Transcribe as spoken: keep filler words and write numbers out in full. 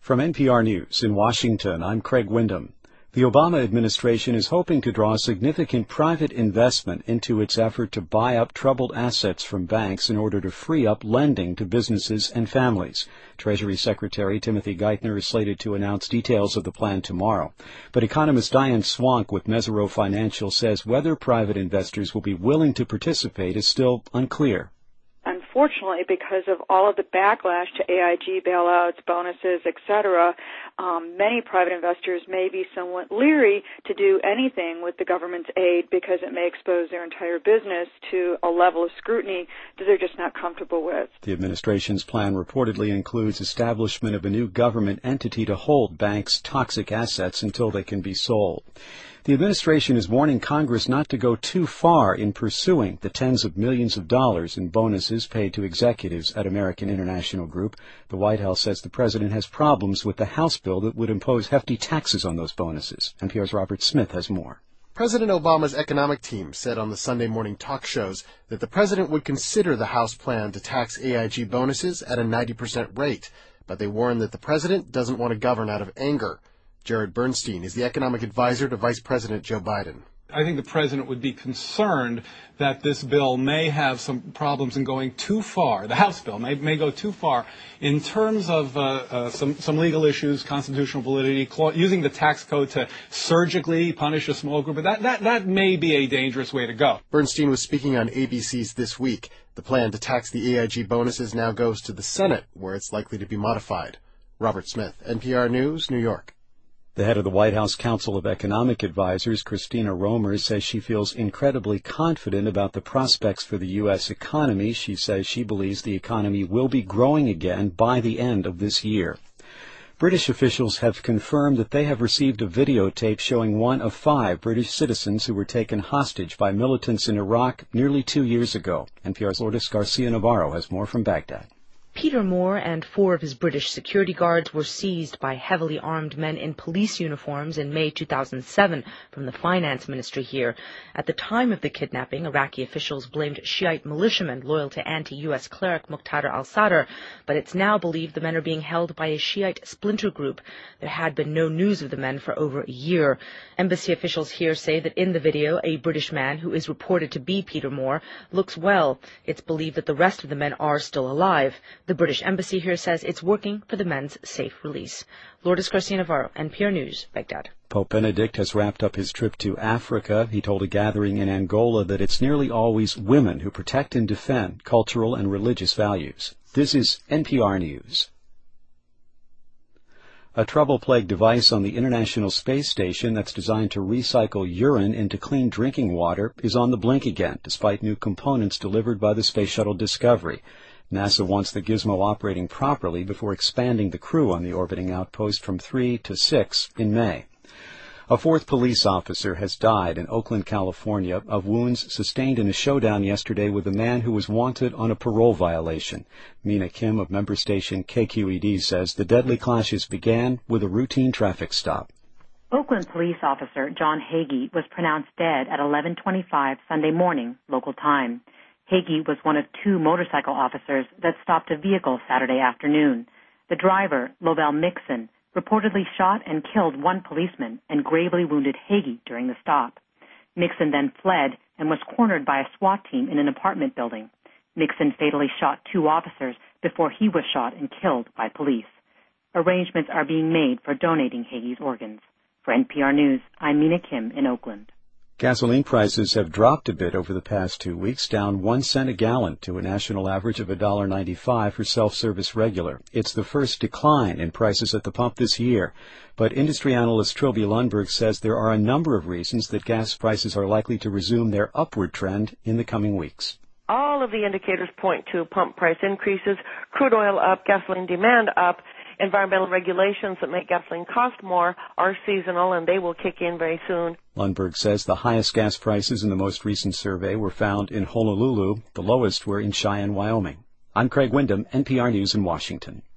From N P R News in Washington, I'm Craig Windham. The Obama administration is hoping to draw significant private investment into its effort to buy up troubled assets from banks in order to free up lending to businesses and families. Treasury Secretary Timothy Geithner is slated to announce details of the plan tomorrow. But economist Diane Swonk with Mesirow Financial says whether private investors will be willing to participate is still unclear. Unfortunately, because of all of the backlash to A I G bailouts, bonuses, et cetera, um, many private investors may be somewhat leery to do anything with the government's aid because it may expose their entire business to a level of scrutiny that they're just not comfortable with. The administration's plan reportedly includes establishment of a new government entity to hold banks' toxic assets until they can be sold. The administration is warning Congress not to go too far in pursuing the tens of millions of dollars in bonuses paid to executives at American International Group. The White House says the president has problems with the House bill that would impose hefty taxes on those bonuses. N P R's Robert Smith has more. President Obama's economic team said on the Sunday morning talk shows that the president would consider the House plan to tax A I G bonuses at a ninety percent rate, but they warned that the president doesn't want to govern out of anger. Jared Bernstein is the economic advisor to Vice President Joe Biden. I think the president would be concerned that this bill may have some problems in going too far. The House bill may, may go too far in terms of uh, uh, some, some legal issues, constitutional validity, using the tax code to surgically punish a small group. But that, that, that may be a dangerous way to go. Bernstein was speaking on A B C's This Week. The plan to tax the A I G bonuses now goes to the Senate, where it's likely to be modified. Robert Smith, N P R News, New York. The head of the White House Council of Economic Advisers, Christina Romer, says she feels incredibly confident about the prospects for the U S economy. She says she believes the economy will be growing again by the end of this year. British officials have confirmed that they have received a videotape showing one of five British citizens who were taken hostage by militants in Iraq nearly two years ago. N P R's Lourdes Garcia Navarro has more from Baghdad. Peter Moore and four of his British security guards were seized by heavily armed men in police uniforms in May two thousand seven from the finance ministry here. At the time of the kidnapping, Iraqi officials blamed Shiite militiamen loyal to anti-U S cleric Muqtada al-Sadr, but it's now believed the men are being held by a Shiite splinter group. There had been no news of the men for over a year. Embassy officials here say that in the video, a British man who is reported to be Peter Moore looks well. It's believed that the rest of the men are still alive. The British Embassy here says it's working for the men's safe release. Lourdes Garcia Navarro, N P R News, Baghdad. Pope Benedict has wrapped up his trip to Africa. He told a gathering in Angola that it's nearly always women who protect and defend cultural and religious values. This is N P R News. A trouble-plagued device on the International Space Station that's designed to recycle urine into clean drinking water is on the blink again, despite new components delivered by the Space Shuttle Discovery. NASA wants the gizmo operating properly before expanding the crew on the orbiting outpost from three to six in May. A fourth police officer has died in Oakland, California, of wounds sustained in a showdown yesterday with a man who was wanted on a parole violation. Mina Kim of member station K Q E D says the deadly clashes began with a routine traffic stop. Oakland police officer John Hagee was pronounced dead at eleven twenty-five Sunday morning, local time. Hagee was one of two motorcycle officers that stopped a vehicle Saturday afternoon. The driver, Lovell Mixon, reportedly shot and killed one policeman and gravely wounded Hagee during the stop. Mixon then fled and was cornered by a SWAT team in an apartment building. Mixon fatally shot two officers before he was shot and killed by police. Arrangements are being made for donating Hagee's organs. For N P R News, I'm Mina Kim in Oakland. Gasoline prices have dropped a bit over the past two weeks, down one cent a gallon to a national average of one dollar and ninety-five cents for self-service regular. It's the first decline in prices at the pump this year. But industry analyst Trilby Lundberg says there are a number of reasons that gas prices are likely to resume their upward trend in the coming weeks. All of the indicators point to pump price increases, crude oil up, gasoline demand up. Environmental regulations that make gasoline cost more are seasonal, and they will kick in very soon. Lundberg says the highest gas prices in the most recent survey were found in Honolulu. The lowest were in Cheyenne, Wyoming. I'm Craig Windham, N P R News in Washington.